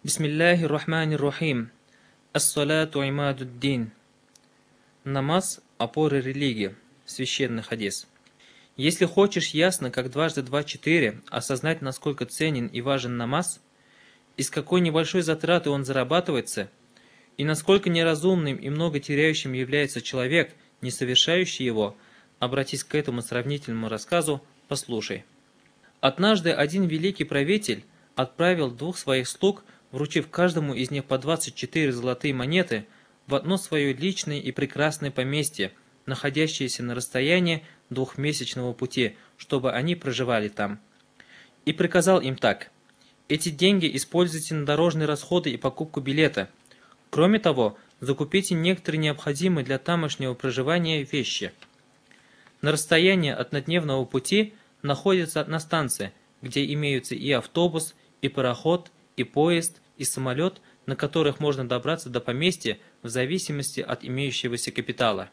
Бисмиллахи рахмани рахим. Ас-салату имадуддин. Намаз– опора религии. Священный хадис. Если хочешь ясно, как дважды два четыре, осознать, насколько ценен и важен намаз, из какой небольшой затраты он зарабатывается, и насколько неразумным и много теряющим является человек, не совершающий его, обратись к этому сравнительному рассказу, послушай. Однажды один великий правитель отправил двух своих слуг, вручив каждому из них по 24 золотые монеты, в одно свое личное и прекрасное поместье, находящееся на расстоянии двухмесячного пути, чтобы они проживали там. И приказал им так: эти деньги используйте на дорожные расходы и покупку билета. Кроме того, закупите некоторые необходимые для тамошнего проживания вещи. На расстоянии однодневного пути находится одна станция, где имеются и автобус, и пароход, и поезд, и самолет, на которых можно добраться до поместья в зависимости от имеющегося капитала.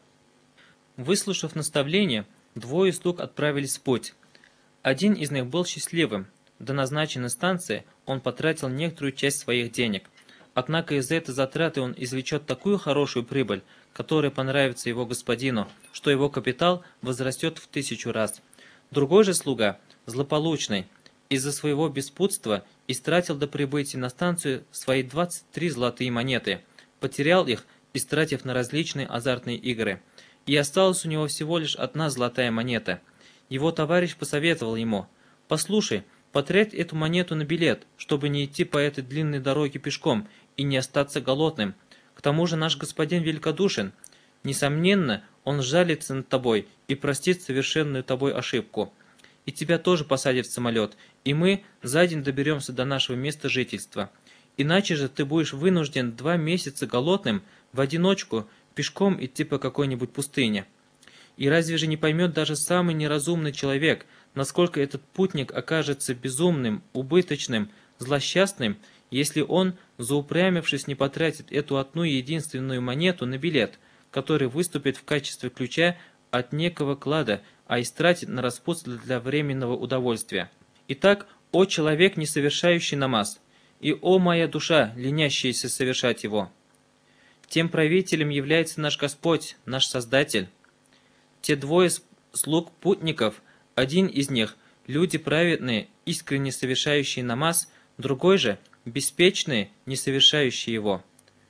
Выслушав наставление, двое слуг отправились в путь. Один из них был счастливым. До назначенной станции он потратил некоторую часть своих денег. Однако из этой затраты он извлечет такую хорошую прибыль, которая понравится его господину, что его капитал возрастет в 1000 раз. Другой же слуга, злополучный, из-за своего беспутства истратил до прибытия на станцию свои 23 золотые монеты, потерял их, истратив на различные азартные игры, и осталась у него всего лишь одна золотая монета. Его товарищ посоветовал ему: «Послушай, потрать эту монету на билет, чтобы не идти по этой длинной дороге пешком и не остаться голодным. К тому же наш господин великодушен. Несомненно, он жалится над тобой и простит совершенную тобой ошибку. И тебя тоже посадят в самолет, и мы за день доберемся до нашего места жительства. Иначе же ты будешь вынужден 2 месяца голодным, в одиночку, пешком идти по какой-нибудь пустыне. И разве же не поймет даже самый неразумный человек, насколько этот путник окажется безумным, убыточным, злосчастным, если он, заупрямившись, не потратит эту одну единственную монету на билет, который выступит в качестве ключа от некого клада, а истратит на распутство для временного удовольствия? Итак, о человек, не совершающий намаз, и о моя душа, ленящаяся совершать его! Тем правителем является наш Господь, наш Создатель. Те двое слуг путников, один из них – люди праведные, искренне совершающие намаз, другой же – беспечные, не совершающие его.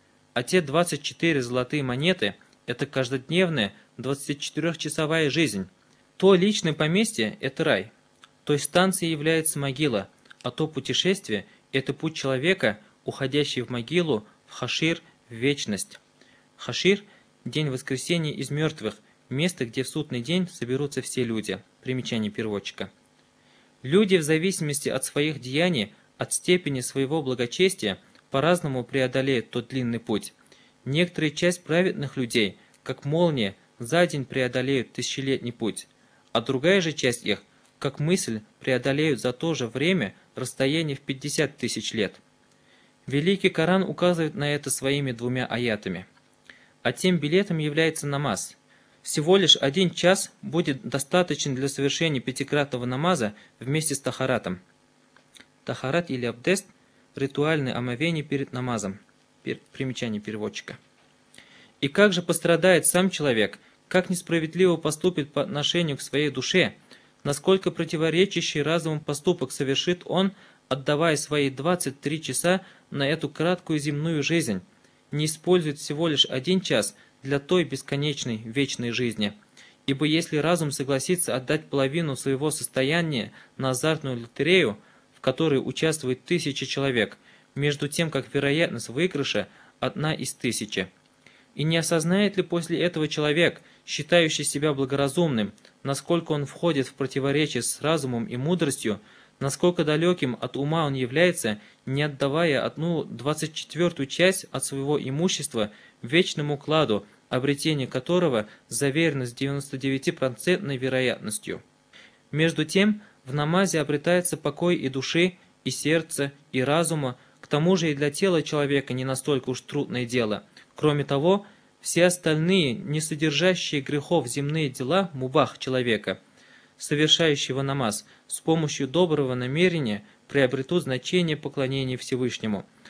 А те 24 золотые монеты – это каждодневная 24-часовая жизнь. То личное поместье – это рай, той станцией является могила, а то путешествие – это путь человека, уходящий в могилу, в хашир, в вечность. Хашир – день воскресения из мертвых, место, где в судный день соберутся все люди. Примечание переводчика. Люди в зависимости от своих деяний, от степени своего благочестия, по-разному преодолеют тот длинный путь. Некоторая часть праведных людей, как молния, за день преодолеют тысячелетний путь, а другая же часть их, как мысль, преодолеют за то же время расстояние в 50 тысяч лет. Великий Коран указывает на это своими 2 аятами. А тем билетом является намаз. Всего лишь 1 час будет достаточен для совершения 5-кратного намаза вместе с тахаратом. Тахарат или абдест – ритуальное омовение перед намазом. Примечание переводчика. И как же пострадает сам человек, как несправедливо поступит по отношению к своей душе, насколько противоречащий разуму поступок совершит он, отдавая свои 23 часа на эту краткую земную жизнь, не использует всего лишь 1 час для той бесконечной вечной жизни. Ибо если разум согласится отдать половину своего состояния на азартную лотерею, в которой участвует 1000 человек, между тем как вероятность выигрыша 1 из 1000. И не осознает ли после этого человек, считающий себя благоразумным, насколько он входит в противоречие с разумом и мудростью, насколько далеким от ума он является, не отдавая 1/24 часть от своего имущества вечному кладу, обретение которого заверено с 99% вероятностью. Между тем, в намазе обретается покой и души, и сердца, и разума, к тому же и для тела человека не настолько уж трудное дело. Кроме того, все остальные, не содержащие грехов земные дела мубах человека, совершающего намаз, с помощью доброго намерения приобретут значение поклонения Всевышнему.